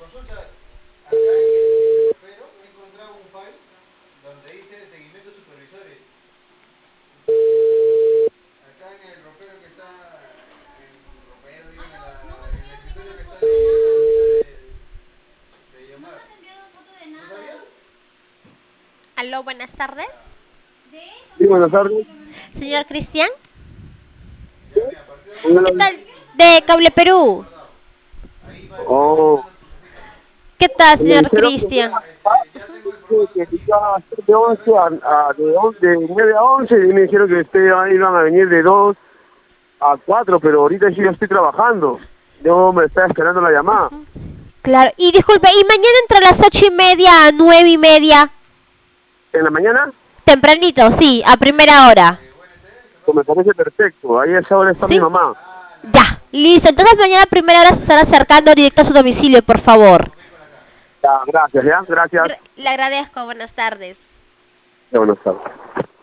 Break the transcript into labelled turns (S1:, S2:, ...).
S1: Consulta, acá en el ropero he encontrado un file donde dice seguimiento de supervisores. Acá en el ropero que está, en el ropero, digo, en el escritorio que está ahí en la oficina de
S2: ¿No me
S1: llamar.
S2: has enviado foto de
S1: ¿No
S2: nada?
S1: sabías?
S3: Aló, buenas tardes.
S2: De eso,
S4: Sí,
S2: no
S4: buenas
S2: de lo
S4: tardes.
S2: que me mandaste.
S3: Señor Cristian,
S1: Ya, mira, a partir de ahora
S3: ¿qué
S4: Hola.
S3: tal?
S1: ahí tus
S3: De
S1: files
S3: Cable
S1: los vas a tener
S3: Perú.
S1: guardados. Ahí te van
S4: Oh,
S1: llegando tus oficinas.
S3: ¿Qué tal,
S4: me
S3: señor
S4: dijeron que
S3: Cristian?
S1: Ya
S3: Ujú.
S1: tengo el formato
S4: que
S1: aquí.
S4: iba a ser de
S1: Ya
S4: 11
S1: revisa, revisa
S4: de,
S1: para decirme tu
S4: de
S1: email.
S4: 9 a 11 y me dijeron que iban a venir de 2 a 4, pero ahorita sí yo estoy trabajando. Yo me estaba esperando la llamada.
S3: Claro, y disculpe, ¿y mañana entre las 8:30 a 9:30?
S4: ¿En la mañana?
S3: Tempranito, sí, a primera hora.
S1: UNT,
S4: Pues
S1: perdón.
S4: me parece perfecto. Ahí a esa hora está mi
S3: ¿Sí?
S4: mamá.
S1: Ah,
S3: Ya, listo. Entonces mañana a primera hora se estará acercando directo a su domicilio, por favor.
S1: acá.
S4: Ya, gracias, ya, gracias.
S3: Le agradezco, buenas tardes.
S4: Ya, buenas tardes.